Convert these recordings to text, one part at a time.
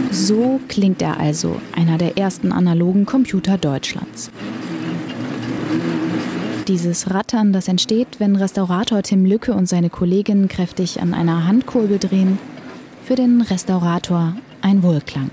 So klingt er also, einer der ersten analogen Computer Deutschlands. Dieses Rattern, das entsteht, wenn Restaurator Tim Lücke und seine Kollegin kräftig an einer Handkurbel drehen, für den Restaurator ein Wohlklang.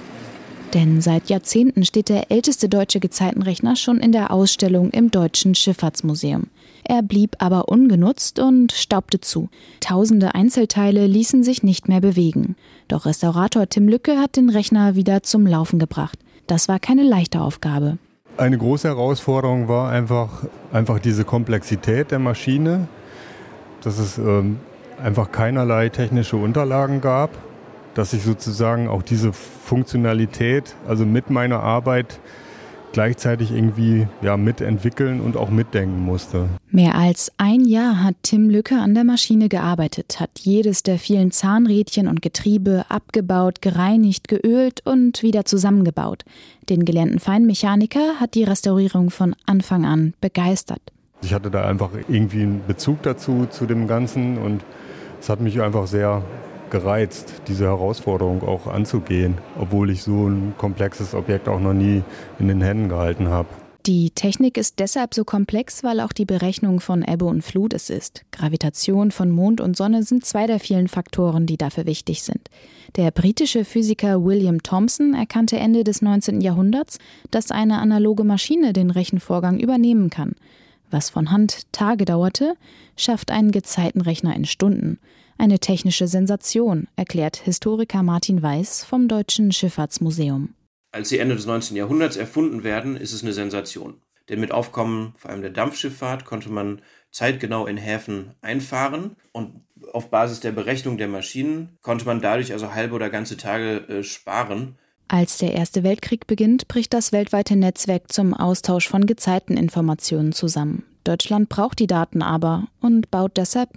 Denn seit Jahrzehnten steht der älteste deutsche Gezeitenrechner schon in der Ausstellung im Deutschen Schifffahrtsmuseum. Er blieb aber ungenutzt und staubte zu. Tausende Einzelteile ließen sich nicht mehr bewegen. Doch Restaurator Tim Lücke hat den Rechner wieder zum Laufen gebracht. Das war keine leichte Aufgabe. Eine große Herausforderung war einfach diese Komplexität der Maschine, dass es einfach keinerlei technische Unterlagen gab, dass ich sozusagen auch diese Funktionalität, also mit meiner Arbeit, gleichzeitig irgendwie mitentwickeln und auch mitdenken musste. Mehr als ein Jahr hat Tim Lücke an der Maschine gearbeitet, hat jedes der vielen Zahnrädchen und Getriebe abgebaut, gereinigt, geölt und wieder zusammengebaut. Den gelernten Feinmechaniker hat die Restaurierung von Anfang an begeistert. Ich hatte da einfach irgendwie einen Bezug dazu, zu dem Ganzen, und es hat mich einfach sehr gereizt, diese Herausforderung auch anzugehen, obwohl ich so ein komplexes Objekt auch noch nie in den Händen gehalten habe. Die Technik ist deshalb so komplex, weil auch die Berechnung von Ebbe und Flut es ist. Gravitation von Mond und Sonne sind zwei der vielen Faktoren, die dafür wichtig sind. Der britische Physiker William Thomson erkannte Ende des 19. Jahrhunderts, dass eine analoge Maschine den Rechenvorgang übernehmen kann. Was von Hand Tage dauerte, schafft ein Gezeitenrechner in Stunden. Eine technische Sensation, erklärt Historiker Martin Weiß vom Deutschen Schifffahrtsmuseum. Als sie Ende des 19. Jahrhunderts erfunden werden, ist es eine Sensation. Denn mit Aufkommen vor allem der Dampfschifffahrt konnte man zeitgenau in Häfen einfahren. Und auf Basis der Berechnung der Maschinen konnte man dadurch also halbe oder ganze Tage sparen. Als der Erste Weltkrieg beginnt, bricht das weltweite Netzwerk zum Austausch von Gezeiteninformationen zusammen. Deutschland braucht die Daten aber und baut deshalb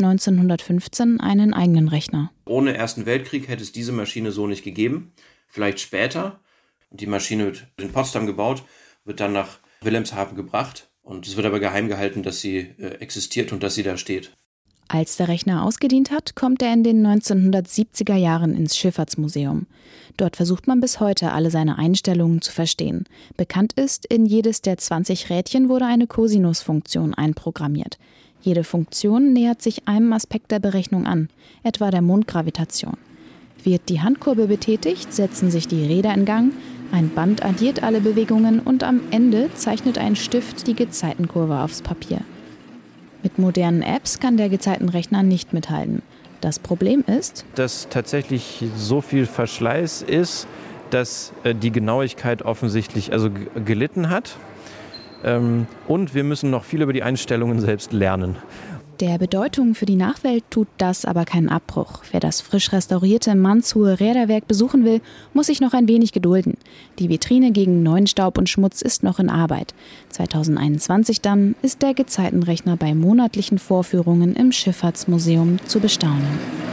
1915 einen eigenen Rechner. Ohne Ersten Weltkrieg hätte es diese Maschine so nicht gegeben. Vielleicht später. Die Maschine wird in Potsdam gebaut, wird dann nach Wilhelmshaven gebracht. Und es wird aber geheim gehalten, dass sie existiert und dass sie da steht. Als der Rechner ausgedient hat, kommt er in den 1970er Jahren ins Schifffahrtsmuseum. Dort versucht man bis heute, alle seine Einstellungen zu verstehen. Bekannt ist, in jedes der 20 Rädchen wurde eine Cosinusfunktion einprogrammiert. Jede Funktion nähert sich einem Aspekt der Berechnung an, etwa der Mondgravitation. Wird die Handkurbel betätigt, setzen sich die Räder in Gang, ein Band addiert alle Bewegungen und am Ende zeichnet ein Stift die Gezeitenkurve aufs Papier. Mit modernen Apps kann der Gezeitenrechner nicht mithalten. Das Problem ist, dass tatsächlich so viel Verschleiß ist, dass die Genauigkeit offensichtlich gelitten hat. Und wir müssen noch viel über die Einstellungen selbst lernen. Der Bedeutung für die Nachwelt tut das aber keinen Abbruch. Wer das frisch restaurierte Mannshohe Räderwerk besuchen will, muss sich noch ein wenig gedulden. Die Vitrine gegen neuen Staub und Schmutz ist noch in Arbeit. 2021 dann ist der Gezeitenrechner bei monatlichen Vorführungen im Schifffahrtsmuseum zu bestaunen.